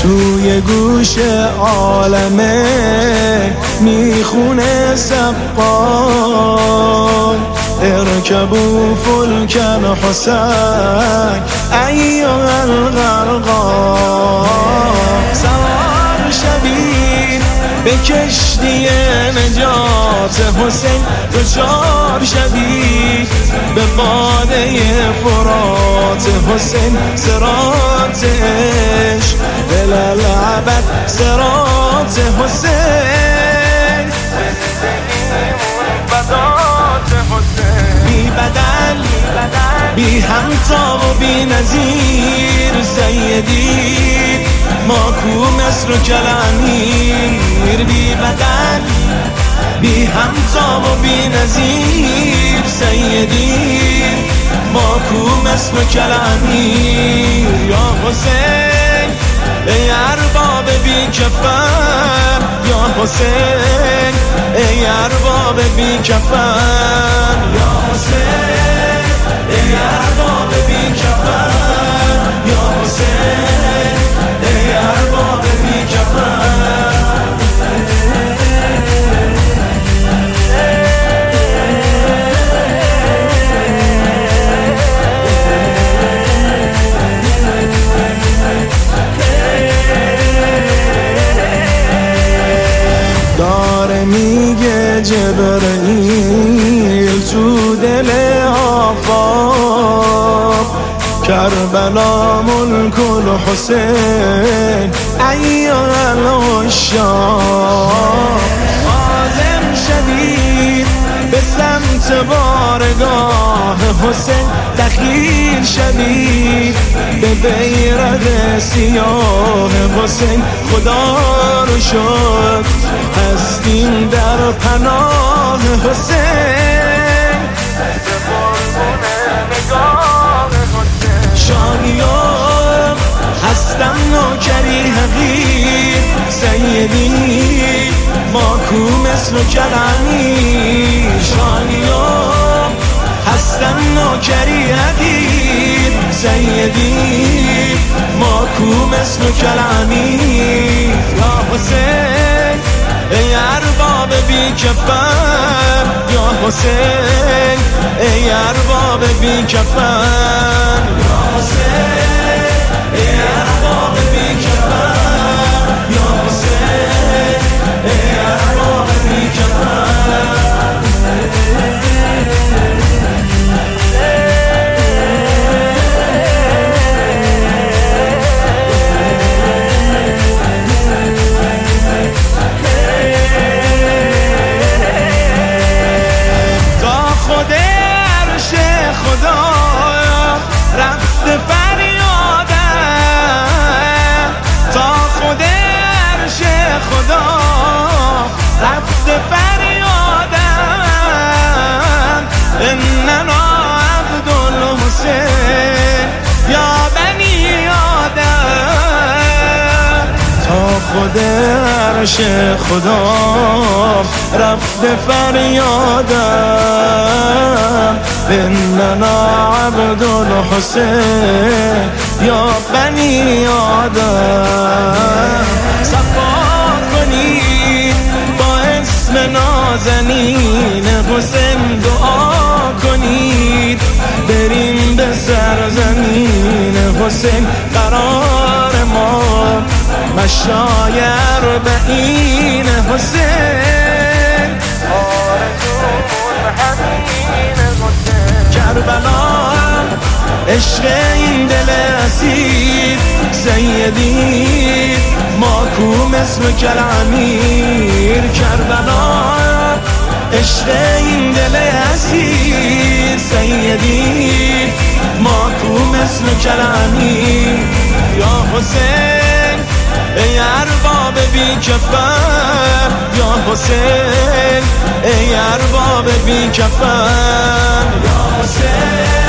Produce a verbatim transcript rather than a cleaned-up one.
توی گوش عالمه میخونه سقال اركبوا فلك الحسين أيها الغرقان سوار شوید به کشتی نجات حسین دچار شوید به باده فرات حسین صراط عشق الالعبد صراط حسین بی بدل بی همتا و بی نظیر سیدی ما کو مصر و کلامیر بی بدل بی همتا و بی نظیر سیدی ما کو مصر و کلامیر یا حسین ای ارباب بی کفن یا حسین ای ارباب بی کفن یا حسین ای ارباب بی کفن یا حسین ای ارباب بی کفن میگه جبرئیل تو دل آفاق کربلا ملک الحسین ایها العشاق عازم شدید به سمت بارگاه حسین دخیل شدید به بیرق سیاه حسین خدا رو شد هستیم در پناه حسین شانیان هستم نوکری حقیر سیدی ما کو مصر و کلامیر شانیان هستم نوکری حقیر سیدی ما کو مصر و کلامیر یا حسین ای ارباب بی کفن یا حسین ای ارباب بی کفن یا حسین ای ارباب بی کفن یا حسین ای ارباب بی کفن إننا عبد الحسين يا بني آدم تا خود عرش خدا رفت فریادم إننا عبد الحسين يا بني آدم صفا کنید با اسم نازنین حسین دعا کنید بریم به سرزمین حسین قرار ما مشای اربعین حسین آرزومون همین حسین کربلا عشق این دل اسیر سیدی ما کو مصر و کلامیر کربلا عشق این دل اسیر سیدی ما کو مصر و کلامیر یا حسین ای ارباب بی کفن یا حسین ای ارباب بی کفن یا حسین